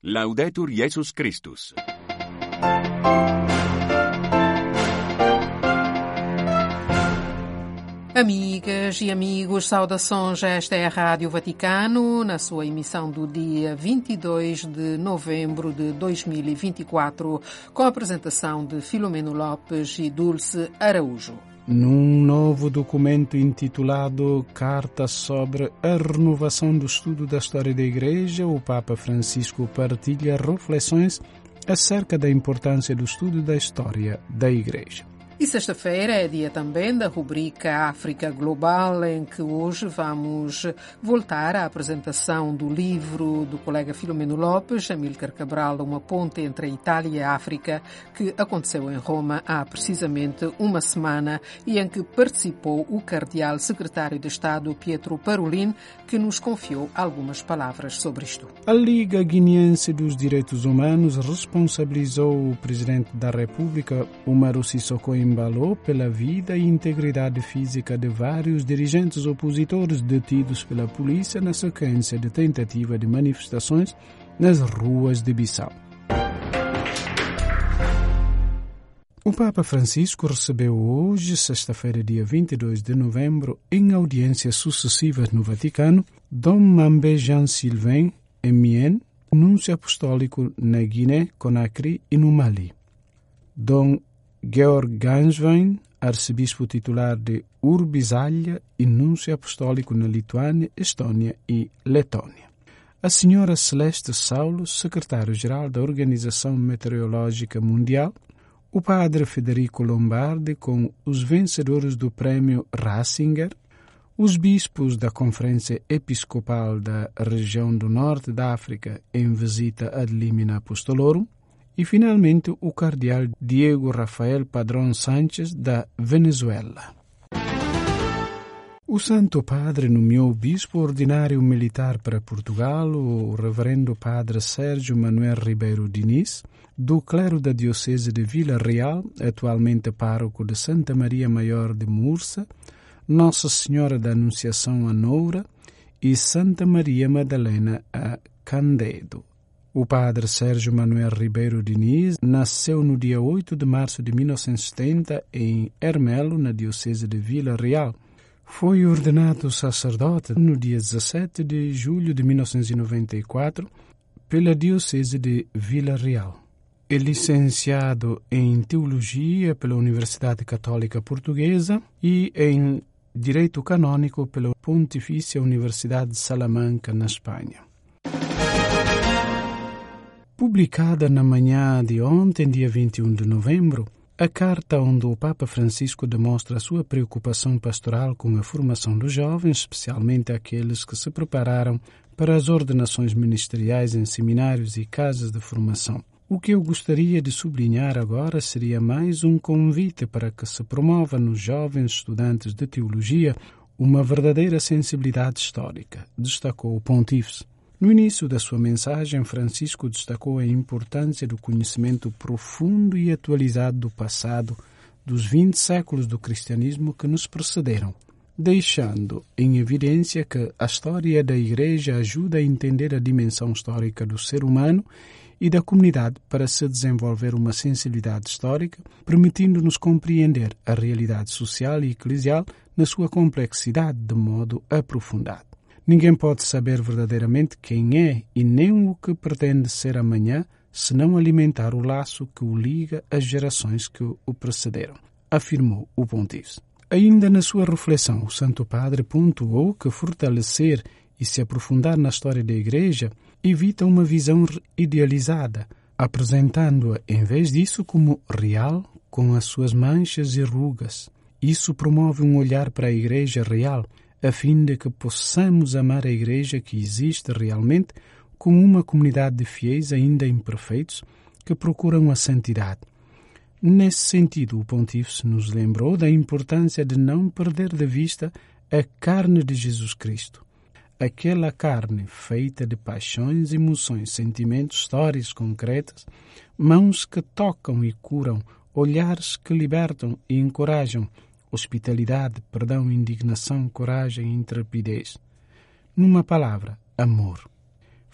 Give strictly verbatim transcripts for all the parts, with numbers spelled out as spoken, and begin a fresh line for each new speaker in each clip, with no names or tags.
Laudetur Jesus Christus.
Amigas e amigos, saudações. Esta é a Rádio Vaticano, na sua emissão do dia vinte e dois de novembro de dois mil e vinte e quatro, com a apresentação de Filomeno Lopes e Dulce Araújo.
Num novo documento intitulado Carta sobre a renovação do estudo da história da Igreja, o Papa Francisco partilha reflexões acerca da importância do estudo da história da Igreja.
E sexta-feira é dia também da rubrica África Global, em que hoje vamos voltar à apresentação do livro do colega Filomeno Lopes, Amílcar Cabral, Uma Ponte entre a Itália e a África, que aconteceu em Roma há precisamente uma semana e em que participou o cardeal secretário de Estado Pietro Parolin, que nos confiou algumas palavras sobre isto.
A Liga Guineense dos Direitos Humanos responsabilizou o presidente da República, Umaru Sissoko Embalo, pela vida e integridade física de vários dirigentes opositores detidos pela polícia na sequência de tentativa de manifestações nas ruas de Bissau. O Papa Francisco recebeu hoje, sexta-feira, dia vinte e dois de novembro, em audiências sucessivas no Vaticano, Dom Mambé Jean Sylvain Emien, núncio apostólico na Guiné, Conakry e no Mali. Dom Georg Ganswein, arcebispo titular de Urbizalha e núncio apostólico na Lituânia, Estônia e Letônia. A senhora Celeste Saulo, secretário-geral da Organização Meteorológica Mundial, o padre Federico Lombardi, com os vencedores do prêmio Ratzinger, os bispos da Conferência Episcopal da região do Norte da África em visita ad limina apostolorum, e, finalmente, o cardeal Diego Rafael Padrón Sánchez, da Venezuela. O Santo Padre nomeou bispo ordinário militar para Portugal, o reverendo padre Sérgio Manuel Ribeiro Diniz, do clero da Diocese de Vila Real, atualmente pároco de Santa Maria Maior de Mursa, Nossa Senhora da Anunciação a Noura e Santa Maria Madalena a Candedo. O padre Sérgio Manuel Ribeiro Diniz nasceu no dia oito de março de mil novecentos e setenta em Ermelo, na Diocese de Vila Real. Foi ordenado sacerdote no dia dezessete de julho de mil novecentos e noventa e quatro pela Diocese de Vila Real. É licenciado em Teologia pela Universidade Católica Portuguesa e em Direito Canônico pela Pontifícia Universidade de Salamanca, na Espanha. Publicada na manhã de ontem, dia vinte e um de novembro, a carta onde o Papa Francisco demonstra a sua preocupação pastoral com a formação dos jovens, especialmente aqueles que se prepararam para as ordenações ministeriais em seminários e casas de formação. O que eu gostaria de sublinhar agora seria mais um convite para que se promova nos jovens estudantes de teologia uma verdadeira sensibilidade histórica, destacou o Pontífice. No início da sua mensagem, Francisco destacou a importância do conhecimento profundo e atualizado do passado dos vinte séculos do cristianismo que nos precederam, deixando em evidência que a história da Igreja ajuda a entender a dimensão histórica do ser humano e da comunidade para se desenvolver uma sensibilidade histórica, permitindo-nos compreender a realidade social e eclesial na sua complexidade de modo aprofundado. Ninguém pode saber verdadeiramente quem é e nem o que pretende ser amanhã, se não alimentar o laço que o liga às gerações que o precederam, afirmou o Pontífice. Ainda na sua reflexão, o Santo Padre pontuou que fortalecer e se aprofundar na história da Igreja evita uma visão idealizada, apresentando-a, em vez disso, como real, com as suas manchas e rugas. Isso promove um olhar para a Igreja real, a fim de que possamos amar a Igreja que existe realmente como uma comunidade de fiéis ainda imperfeitos que procuram a santidade. Nesse sentido, o Pontífice nos lembrou da importância de não perder de vista a carne de Jesus Cristo. Aquela carne feita de paixões, emoções, sentimentos, histórias concretas, mãos que tocam e curam, olhares que libertam e encorajam, hospitalidade, perdão, indignação, coragem e intrepidez. Numa palavra, amor.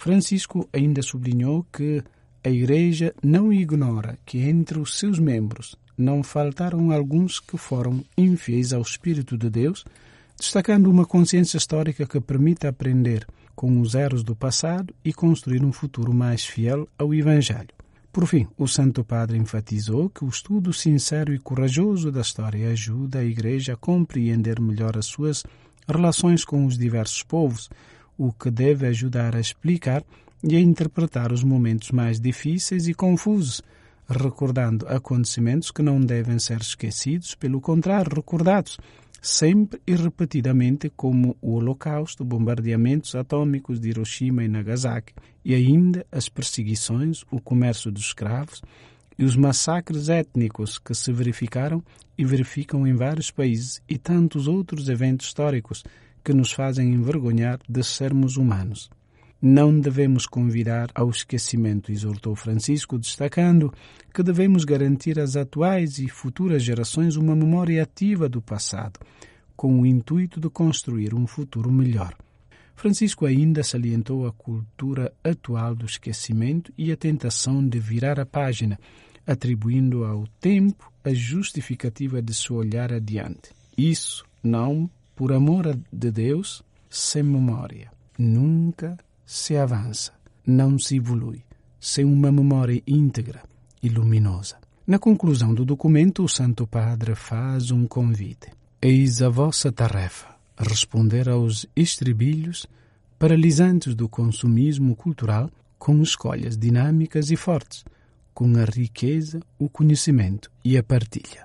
Francisco ainda sublinhou que a Igreja não ignora que entre os seus membros não faltaram alguns que foram infiéis ao Espírito de Deus, destacando uma consciência histórica que permite aprender com os erros do passado e construir um futuro mais fiel ao Evangelho. Por fim, o Santo Padre enfatizou que o estudo sincero e corajoso da história ajuda a Igreja a compreender melhor as suas relações com os diversos povos, o que deve ajudar a explicar e a interpretar os momentos mais difíceis e confusos, recordando acontecimentos que não devem ser esquecidos, pelo contrário, recordados sempre e repetidamente, como o Holocausto, bombardeamentos atômicos de Hiroshima e Nagasaki, e ainda as perseguições, o comércio de escravos e os massacres étnicos que se verificaram e verificam em vários países, e tantos outros eventos históricos que nos fazem envergonhar de sermos humanos. Não devemos convidar ao esquecimento, exortou Francisco, destacando que devemos garantir às atuais e futuras gerações uma memória ativa do passado, com o intuito de construir um futuro melhor. Francisco ainda salientou a cultura atual do esquecimento e a tentação de virar a página, atribuindo ao tempo a justificativa de se olhar adiante. Isso não, por amor de Deus, sem memória. Nunca se avança, não se evolui, sem uma memória íntegra e luminosa. Na conclusão do documento, o Santo Padre faz um convite. Eis a vossa tarefa, responder aos estribilhos paralisantes do consumismo cultural com escolhas dinâmicas e fortes, com a riqueza, o conhecimento e a partilha.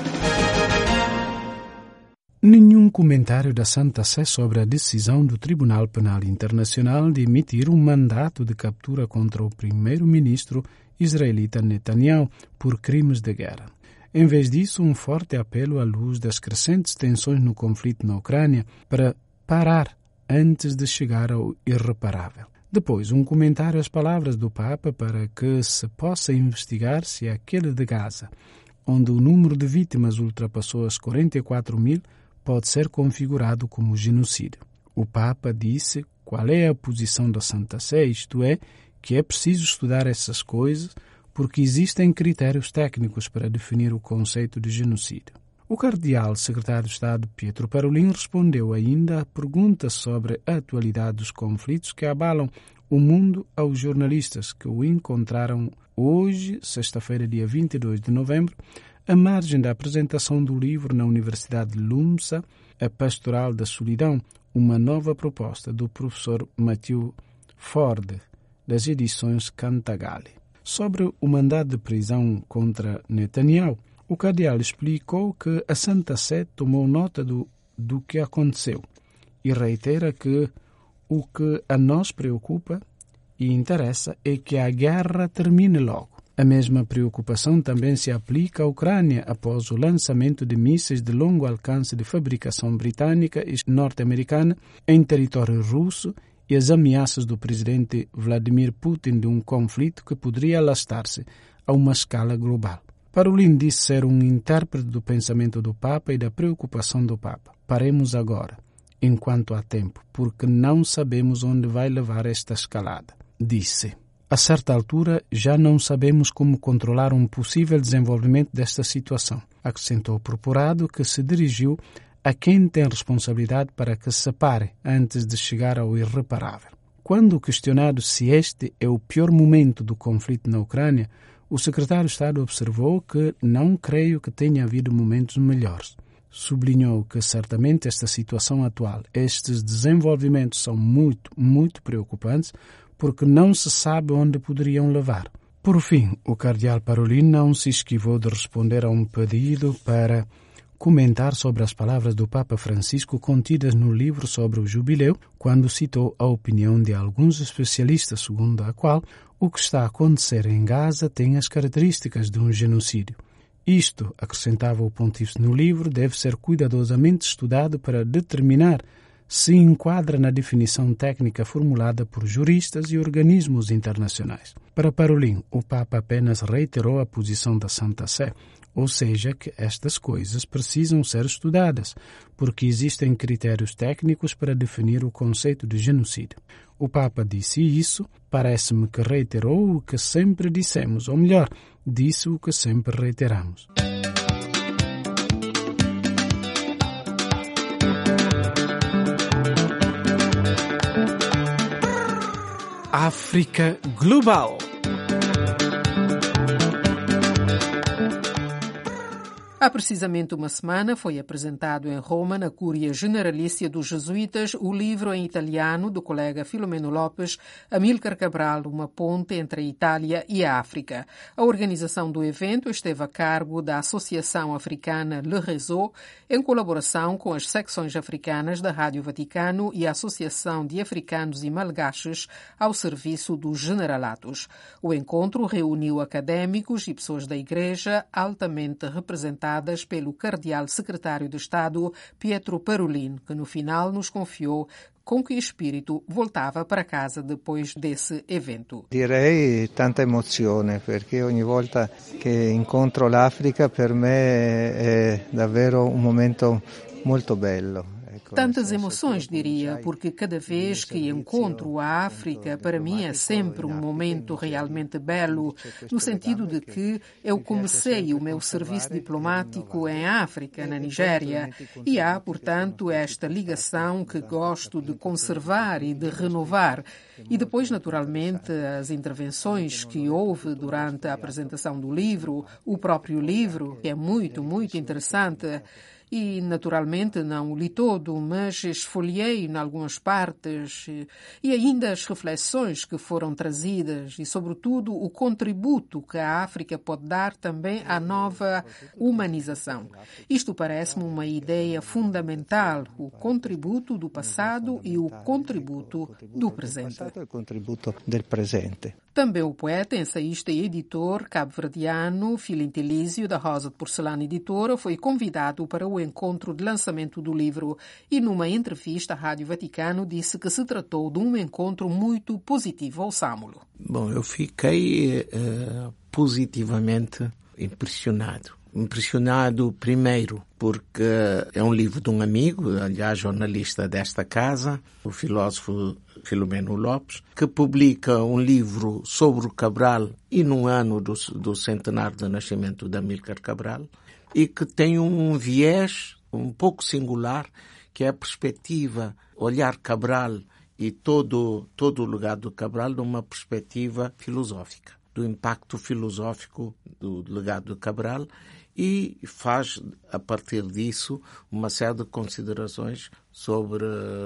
Nenhum comentário da Santa Sé sobre a decisão do Tribunal Penal Internacional de emitir um mandato de captura contra o primeiro-ministro israelita Netanyahu por crimes de guerra. Em vez disso, um forte apelo à luz das crescentes tensões no conflito na Ucrânia para parar antes de chegar ao irreparável. Depois, um comentário às palavras do Papa para que se possa investigar se aquele de Gaza, onde o número de vítimas ultrapassou as quarenta e quatro mil, pode ser configurado como genocídio. O Papa disse qual é a posição da Santa Sé, isto é, que é preciso estudar essas coisas porque existem critérios técnicos para definir o conceito de genocídio. O cardeal secretário de Estado Pietro Parolin respondeu ainda a perguntas sobre a atualidade dos conflitos que abalam o mundo aos jornalistas que o encontraram hoje, sexta-feira, dia vinte e dois de novembro, à margem da apresentação do livro na Universidade de Lumsa, A Pastoral da Solidão, uma nova proposta do professor Matthew Ford, das edições Cantagalli. Sobre o mandado de prisão contra Netanyahu, o cardeal explicou que a Santa Sé tomou nota do, do que aconteceu e reitera que o que a nós preocupa e interessa é que a guerra termine logo. A mesma preocupação também se aplica à Ucrânia após o lançamento de mísseis de longo alcance de fabricação britânica e norte-americana em território russo e as ameaças do presidente Vladimir Putin de um conflito que poderia alastar-se a uma escala global. Parolin disse ser um intérprete do pensamento do Papa e da preocupação do Papa. Paremos agora, enquanto há tempo, porque não sabemos onde vai levar esta escalada. Disse. A certa altura, já não sabemos como controlar um possível desenvolvimento desta situação, acrescentou o procurado, que se dirigiu a quem tem responsabilidade para que se pare antes de chegar ao irreparável. Quando questionado se este é o pior momento do conflito na Ucrânia, o secretário de Estado observou que não creio que tenha havido momentos melhores. Sublinhou que certamente esta situação atual, estes desenvolvimentos são muito, muito preocupantes, porque não se sabe onde poderiam levar. Por fim, o cardeal Parolin não se esquivou de responder a um pedido para comentar sobre as palavras do Papa Francisco contidas no livro sobre o jubileu, quando citou a opinião de alguns especialistas, segundo a qual o que está a acontecer em Gaza tem as características de um genocídio. Isto, acrescentava o pontífice no livro, deve ser cuidadosamente estudado para determinar se enquadra na definição técnica formulada por juristas e organismos internacionais. Para Parolin, o Papa apenas reiterou a posição da Santa Sé, ou seja, que estas coisas precisam ser estudadas, porque existem critérios técnicos para definir o conceito de genocídio. O Papa disse isso, parece-me que reiterou o que sempre dissemos, ou melhor, disse o que sempre reiteramos. África Global.
Há precisamente uma semana foi apresentado em Roma, na Cúria Generalícia dos Jesuítas, o livro em italiano do colega Filomeno Lopes, Amílcar Cabral, Uma Ponte entre a Itália e a África. A organização do evento esteve a cargo da Associação Africana Le Réseau, em colaboração com as secções africanas da Rádio Vaticano e a Associação de Africanos e Malgaches ao serviço dos Generalatos. O encontro reuniu académicos e pessoas da Igreja altamente representadas pelo cardeal secretário de Estado Pietro Parolin, que no final nos confiou com que espírito voltava para casa depois desse evento.
Direi tanta emozione, perché ogni volta che incontro l'Africa per me è davvero un momento molto bello.
Tantas emoções, diria, porque cada vez que encontro a África, para mim é sempre um momento realmente belo, no sentido de que eu comecei o meu serviço diplomático em África, na Nigéria, e há, portanto, esta ligação que gosto de conservar e de renovar. E depois, naturalmente, as intervenções que houve durante a apresentação do livro, o próprio livro, que é muito, muito interessante. E, naturalmente, não o li todo, mas esfolhei em algumas partes, e ainda as reflexões que foram trazidas e, sobretudo, o contributo que a África pode dar também à nova humanização. Isto parece-me uma ideia fundamental, o contributo do passado e o contributo do presente. Também o poeta, ensaísta e editor cabo-verdiano Filintelísio, da Rosa de Porcelana Editora, foi convidado para o encontro de lançamento do livro e, numa entrevista à Rádio Vaticano, disse que se tratou de um encontro muito positivo. Ouçamo-lo.
Bom, eu fiquei uh, positivamente impressionado. Impressionado primeiro porque é um livro de um amigo, aliás, jornalista desta casa, o filósofo Filomeno Lopes, que publica um livro sobre o Cabral e no ano do, do centenário do nascimento de Amílcar Cabral, e que tem um viés um pouco singular, que é a perspectiva, olhar Cabral e todo, todo o legado do Cabral numa perspectiva filosófica, do impacto filosófico do legado do Cabral, e faz, a partir disso, uma série de considerações sobre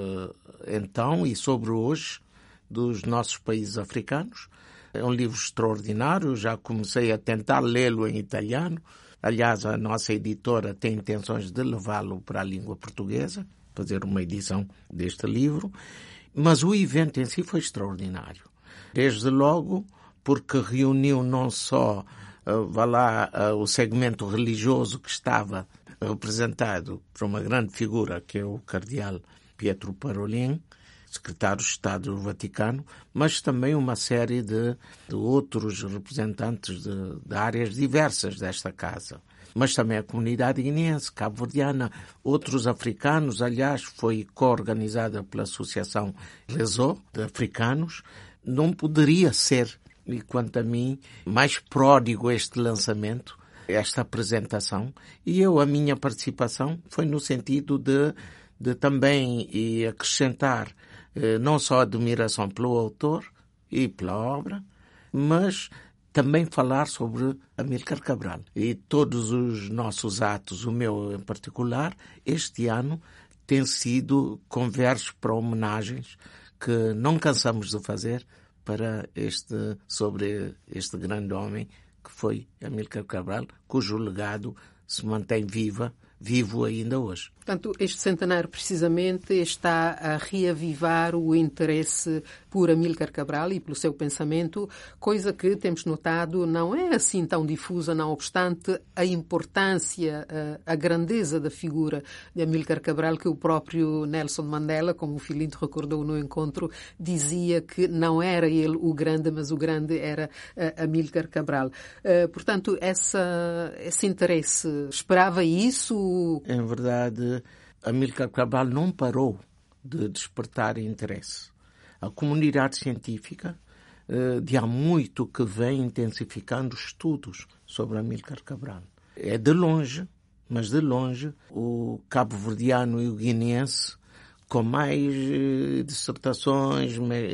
então e sobre hoje dos nossos países africanos. É um livro extraordinário, já comecei a tentar lê-lo em italiano. Aliás, a nossa editora tem intenções de levá-lo para a língua portuguesa, fazer uma edição deste livro. Mas o evento em si foi extraordinário. Desde logo, porque reuniu não só uh, vá lá, uh, o segmento religioso que estava representado por uma grande figura, que é o cardeal Pietro Parolin, secretário de Estado do Vaticano, mas também uma série de, de outros representantes de, de áreas diversas desta casa. Mas também a comunidade guineense, cabo-verdiana, outros africanos. Aliás, foi co-organizada pela Associação Réseau de Africanos. Não poderia ser, e quanto a mim, mais pródigo este lançamento, esta apresentação. E eu, a minha participação foi no sentido de, de também e acrescentar eh, não só admiração pelo autor e pela obra, mas também falar sobre Amílcar Cabral. E todos os nossos atos, o meu em particular, este ano, têm sido conversos para homenagens que não cansamos de fazer para este, sobre este grande homem que foi Amílcar Cabral, cujo legado se mantém viva, vivo ainda hoje.
Portanto, este centenário precisamente está a reavivar o interesse por Amílcar Cabral e pelo seu pensamento, coisa que temos notado não é assim tão difusa, não obstante a importância, a, a grandeza da figura de Amílcar Cabral, que o próprio Nelson Mandela, como o Filinto recordou no encontro, dizia que não era ele o grande, mas o grande era uh, Amílcar Cabral. Uh, portanto, essa, esse interesse, esperava isso?
Em verdade, Amílcar Cabral não parou de despertar interesse. A comunidade científica uh, de há muito que vem intensificando estudos sobre Amílcar Cabral. É de longe, mas de longe, o cabo-verdiano e o guineense com mais uh, dissertações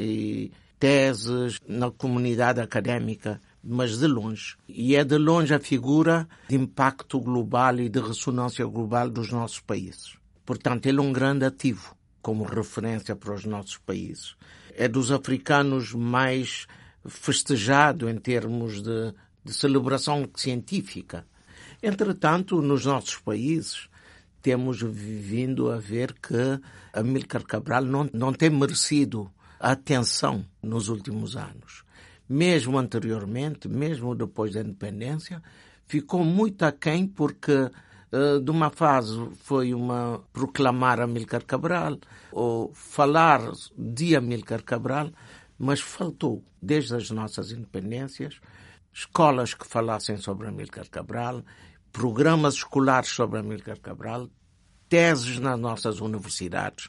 e teses na comunidade académica, mas de longe. E é de longe a figura de impacto global e de ressonância global dos nossos países. Portanto, ele é um grande ativo como referência para os nossos países. É dos africanos mais festejado em termos de, de celebração científica. Entretanto, nos nossos países, temos vindo a ver que Amílcar Cabral não, não tem merecido a atenção nos últimos anos. Mesmo anteriormente, mesmo depois da independência, ficou muito aquém porque uh, de uma fase foi uma proclamar Amílcar Cabral ou falar de Amílcar Cabral, mas faltou, desde as nossas independências, escolas que falassem sobre Amílcar Cabral, programas escolares sobre Amílcar Cabral, teses nas nossas universidades.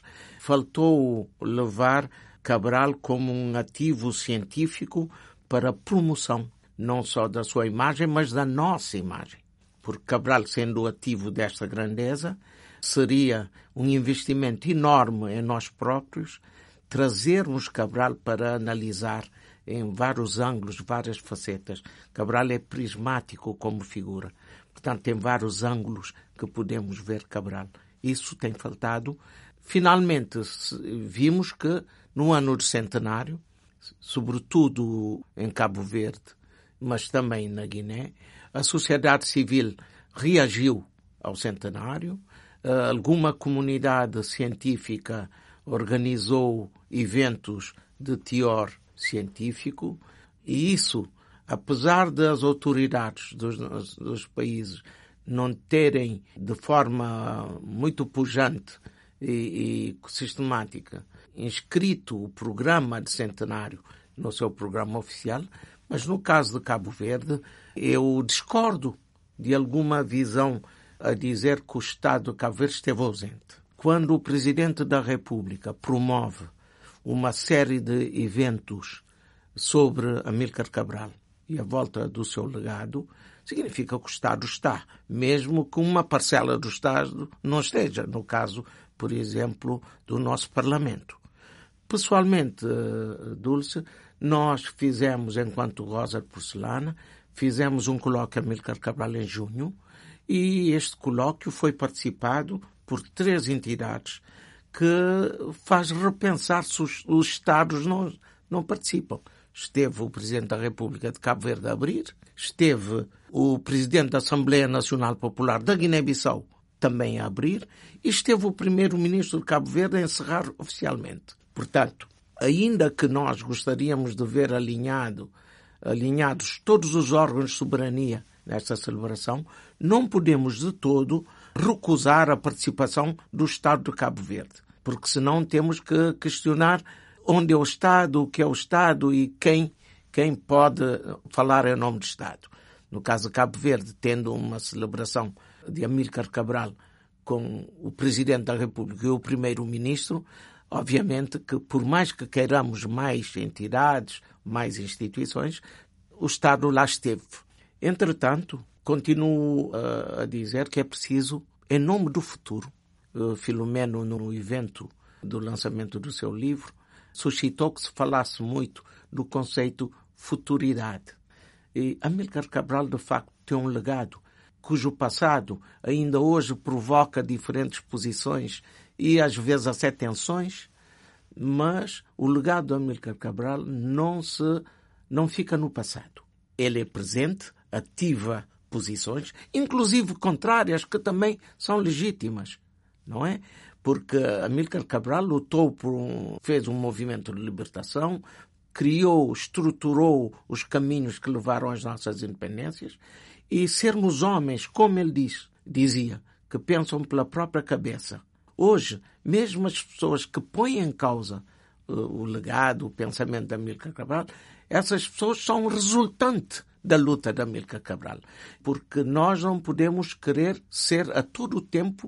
Faltou levar Cabral como um ativo científico para a promoção, não só da sua imagem, mas da nossa imagem. Porque Cabral, sendo ativo desta grandeza, seria um investimento enorme em nós próprios, trazermos Cabral para analisar em vários ângulos, várias facetas. Cabral é prismático como figura. Portanto, tem vários ângulos que podemos ver Cabral. Isso tem faltado. Finalmente, vimos que no ano do centenário, sobretudo em Cabo Verde, mas também na Guiné, a sociedade civil reagiu ao centenário. Alguma comunidade científica organizou eventos de teor científico e isso, apesar das autoridades dos, dos países não terem de forma muito pujante e, e sistemática inscrito o programa de centenário no seu programa oficial, mas no caso de Cabo Verde eu discordo de alguma visão a dizer que o Estado de Cabo Verde esteve ausente. Quando o Presidente da República promove uma série de eventos sobre Amílcar Cabral e a volta do seu legado, significa que o Estado está, mesmo que uma parcela do Estado não esteja, no caso, por exemplo, do nosso Parlamento. Pessoalmente, Dulce, nós fizemos, enquanto Rosa de Porcelana, fizemos um colóquio Amílcar Cabral em junho e este colóquio foi participado por três entidades que faz repensar se os, os Estados não, não participam. Esteve o Presidente da República de Cabo Verde a abrir, esteve o Presidente da Assembleia Nacional Popular da Guiné-Bissau também a abrir e esteve o Primeiro-Ministro de Cabo Verde a encerrar oficialmente. Portanto, ainda que nós gostaríamos de ver alinhado, alinhados todos os órgãos de soberania nesta celebração, não podemos de todo recusar a participação do Estado de Cabo Verde, porque senão temos que questionar onde é o Estado, o que é o Estado e quem, quem pode falar em nome do Estado. No caso de Cabo Verde, tendo uma celebração de Amílcar Cabral com o Presidente da República e o Primeiro-Ministro, obviamente que por mais que queiramos mais entidades, mais instituições, o Estado lá esteve. Entretanto, continuo uh, a dizer que é preciso, em nome do futuro, uh, Filomeno, no evento do lançamento do seu livro, suscitou que se falasse muito do conceito futuridade. E Amílcar Cabral, de facto, tem um legado cujo passado ainda hoje provoca diferentes posições e às vezes até tensões, mas o legado de Amílcar Cabral não, se, não fica no passado. Ele é presente, ativa posições, inclusive contrárias, que também são legítimas, não é? porque Amílcar Cabral lutou por um, fez um movimento de libertação, criou, estruturou os caminhos que levaram às nossas independências, e sermos homens, como ele diz, dizia, que pensam pela própria cabeça. Hoje, mesmo as pessoas que põem em causa uh, o legado, o pensamento de Amílcar Cabral, essas pessoas são resultante da luta de Amílcar Cabral, porque nós não podemos querer ser a todo o tempo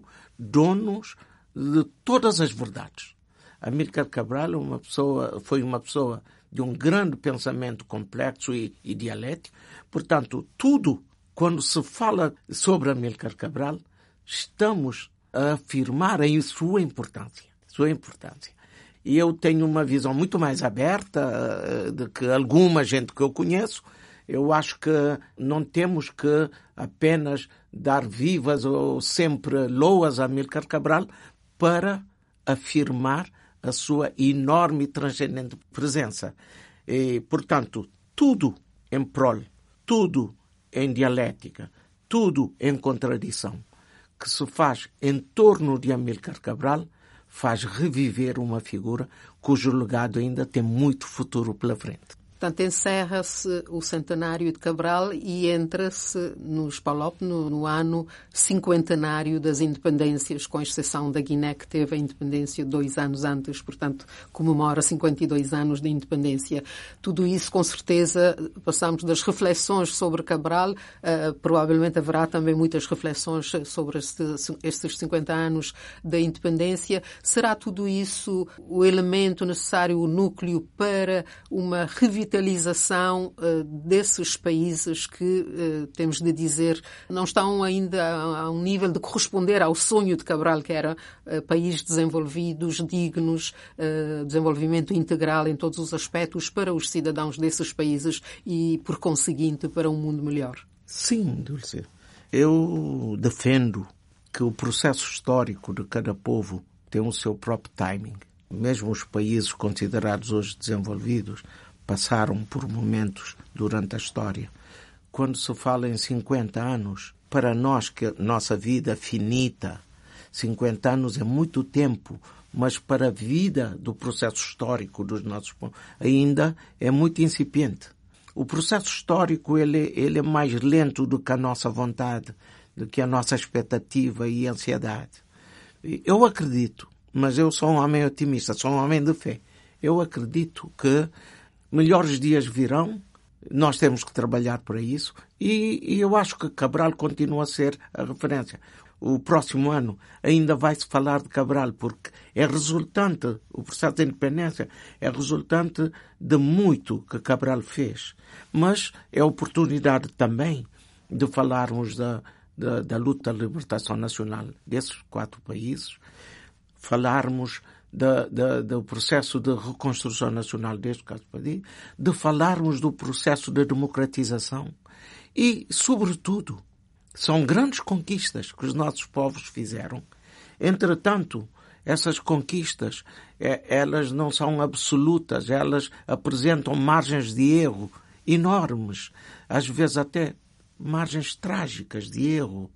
donos de todas as verdades. Amílcar Cabral é uma pessoa, foi uma pessoa de um grande pensamento complexo e, e dialético. Portanto, tudo, quando se fala sobre Amílcar Cabral, estamos a afirmar a sua importância. Sua importância. E eu tenho uma visão muito mais aberta de que alguma gente que eu conheço. Eu acho que não temos que apenas dar vivas ou sempre loas a Amílcar Cabral para afirmar a sua enorme e transcendente presença. E, portanto, tudo em prol, tudo em dialética, tudo em contradição, que se faz em torno de Amílcar Cabral, faz reviver uma figura cujo legado ainda tem muito futuro pela frente.
Portanto, encerra-se o centenário de Cabral e entra-se nos Palop no, no ano cinquentenário das independências, com exceção da Guiné, que teve a independência dois anos antes, portanto, comemora cinquenta e dois anos de independência. Tudo isso, com certeza, passamos das reflexões sobre Cabral, uh, provavelmente haverá também muitas reflexões sobre este, estes cinquenta anos da independência. Será tudo isso o elemento necessário, o núcleo para uma revitalização revitalização uh, desses países que, uh, temos de dizer, não estão ainda a, a um nível de corresponder ao sonho de Cabral, que era uh, países desenvolvidos, dignos, uh, desenvolvimento integral em todos os aspectos para os cidadãos desses países e, por conseguinte, para um mundo melhor.
Sim, Dulce. Eu defendo que o processo histórico de cada povo tem o seu próprio timing. Mesmo os países considerados hoje desenvolvidos passaram por momentos durante a história. Quando se fala em cinquenta anos, para nós que a nossa vida é finita, cinquenta anos é muito tempo, mas para a vida do processo histórico dos nossos povos ainda é muito incipiente. O processo histórico ele, ele é mais lento do que a nossa vontade, do que a nossa expectativa e ansiedade. Eu acredito, mas eu sou um homem otimista, sou um homem de fé. Eu acredito que melhores dias virão, nós temos que trabalhar para isso e, e eu acho que Cabral continua a ser a referência. O próximo ano ainda vai-se falar de Cabral porque é resultante, o processo de independência é resultante de muito que Cabral fez. Mas é oportunidade também de falarmos da, da, da luta da libertação nacional desses quatro países, falarmos Da, da, do processo de reconstrução nacional deste caso, de falarmos do processo de democratização e, sobretudo, são grandes conquistas que os nossos povos fizeram. Entretanto, essas conquistas, é, elas não são absolutas, elas apresentam margens de erro enormes, às vezes até margens trágicas de erro.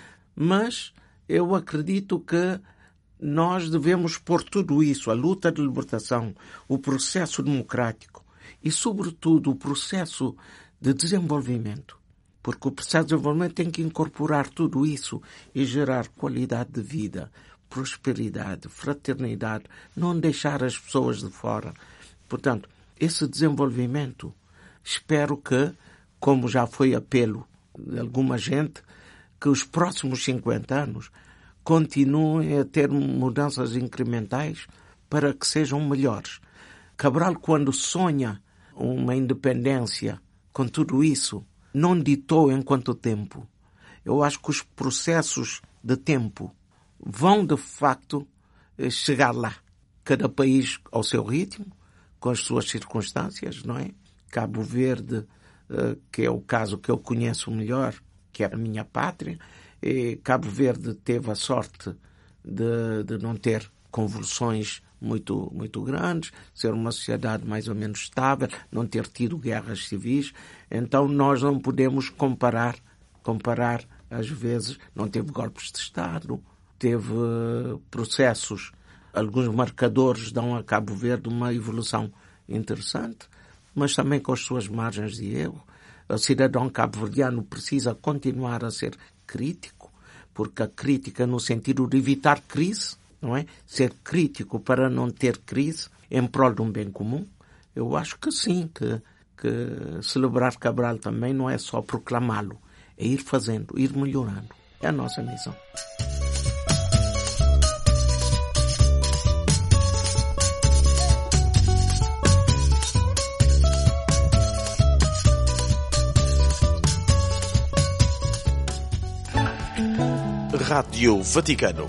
Mas eu acredito que nós devemos pôr tudo isso, a luta de libertação, o processo democrático e, sobretudo, o processo de desenvolvimento. Porque o processo de desenvolvimento tem que incorporar tudo isso e gerar qualidade de vida, prosperidade, fraternidade, não deixar as pessoas de fora. Portanto, esse desenvolvimento, espero que, como já foi apelo de alguma gente, que os próximos cinquenta anos continuem a ter mudanças incrementais para que sejam melhores. Cabral, quando sonha uma independência com tudo isso, não ditou em quanto tempo. Eu acho que os processos de tempo vão, de facto, chegar lá. Cada país ao seu ritmo, com as suas circunstâncias, não é? Cabo Verde, que é o caso que eu conheço melhor, que era a minha pátria, e Cabo Verde teve a sorte de, de não ter convulsões muito, muito grandes, ser uma sociedade mais ou menos estável, não ter tido guerras civis. Então nós não podemos comparar, comparar às vezes, não teve golpes de Estado, teve processos, alguns marcadores dão a Cabo Verde uma evolução interessante, mas também com as suas margens de erro. O cidadão cabo-verdiano precisa continuar a ser crítico, porque a crítica no sentido de evitar crise, não é? Ser crítico para não ter crise em prol de um bem comum. Eu acho que sim, que, que celebrar Cabral também não é só proclamá-lo, é ir fazendo, ir melhorando. É a nossa missão.
Rádio Vaticano.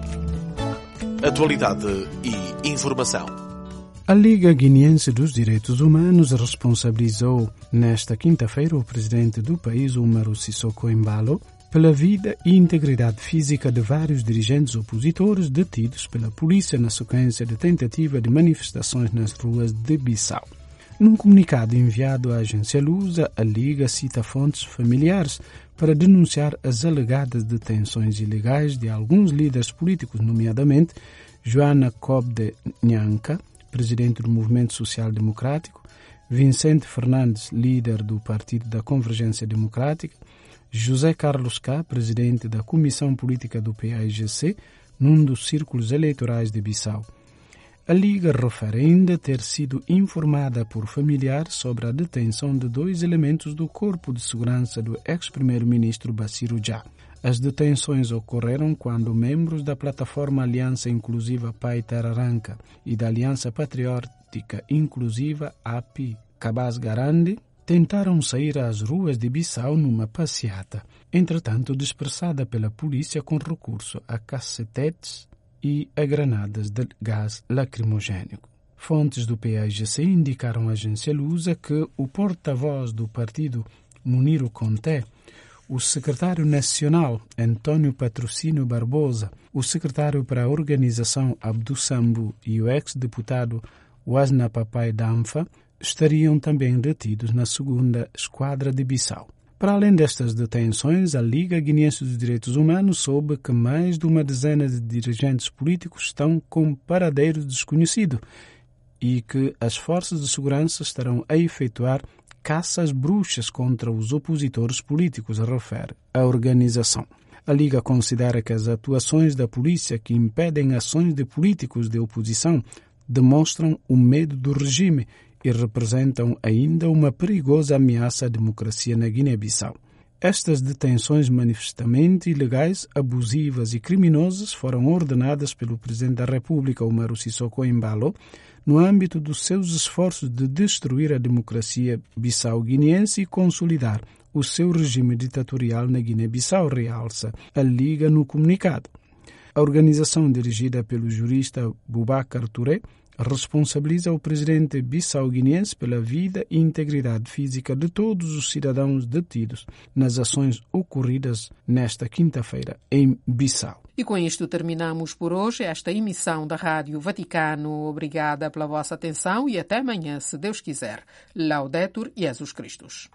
Atualidade e informação.
A Liga Guineense dos Direitos Humanos responsabilizou nesta quinta-feira o presidente do país, Umaru Sissoko Embalo, pela vida e integridade física de vários dirigentes opositores detidos pela polícia na sequência de tentativa de manifestações nas ruas de Bissau. Num comunicado enviado à agência Lusa, a Liga cita fontes familiares para denunciar as alegadas detenções ilegais de alguns líderes políticos, nomeadamente Joana Cobde Nhanca, presidente do Movimento Social Democrático, Vicente Fernandes, líder do Partido da Convergência Democrática, José Carlos Cá, presidente da Comissão Política do P A I G C, num dos círculos eleitorais de Bissau. A Liga refere ainda ter sido informada por familiares sobre a detenção de dois elementos do Corpo de Segurança do ex-primeiro-ministro Bassirou Dia. As detenções ocorreram quando membros da plataforma Aliança Inclusiva Pai Tararanca e da Aliança Patriótica Inclusiva A P I Cabaz Garande tentaram sair às ruas de Bissau numa passeata, entretanto dispersada pela polícia com recurso a cacetetes e a granadas de gás lacrimogénico. Fontes do P A I G C indicaram à agência Lusa que o porta-voz do partido, Muniro Conté, o secretário nacional, Antônio Patrocínio Barbosa, o secretário para a organização, Abdu Sambu, e o ex-deputado Wasna Papai Damfa estariam também detidos na segunda esquadra de Bissau. Para além destas detenções, a Liga Guineense dos Direitos Humanos soube que mais de uma dezena de dirigentes políticos estão com paradeiro desconhecido e que as forças de segurança estarão a efetuar caças bruxas contra os opositores políticos, refere a organização. A Liga considera que as atuações da polícia que impedem ações de políticos de oposição demonstram o medo do regime e representam ainda uma perigosa ameaça à democracia na Guiné-Bissau. Estas detenções manifestamente ilegais, abusivas e criminosas foram ordenadas pelo Presidente da República, Umaru Sissoko Embalo, no âmbito dos seus esforços de destruir a democracia bissau-guineense e consolidar o seu regime ditatorial na Guiné-Bissau, realça a Liga no comunicado. A organização, dirigida pelo jurista Boubacar Touré, responsabiliza o presidente bissau-guineense pela vida e integridade física de todos os cidadãos detidos nas ações ocorridas nesta quinta-feira em Bissau.
E com isto terminamos por hoje esta emissão da Rádio Vaticano. Obrigada pela vossa atenção e até amanhã, se Deus quiser. Laudetur Jesus Christus.